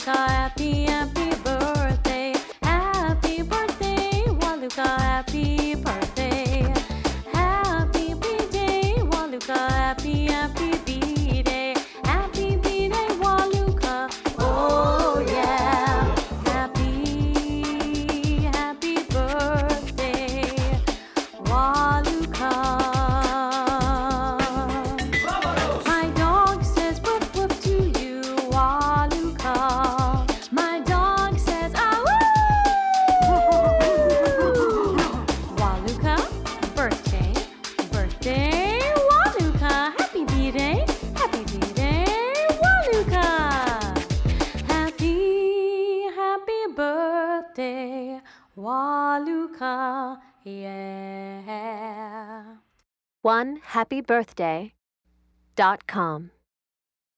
Waluka, happy, happy birthday. Happy birthday, Waluka, happy birthday. Happy B-Day, Waluka, happy, happy B-Day. Happy B-Day, Waluka, oh yeah. Happy, happy birthday, Waluka. My dog says woof woof to you, Waluka. My dog says ah woo. Waluka, birthday, birthday, Waluka. Happy B-Day, happy B-Day, Waluka. Happy, happy birthday, Waluka, yeah. OneHappyBirthday.com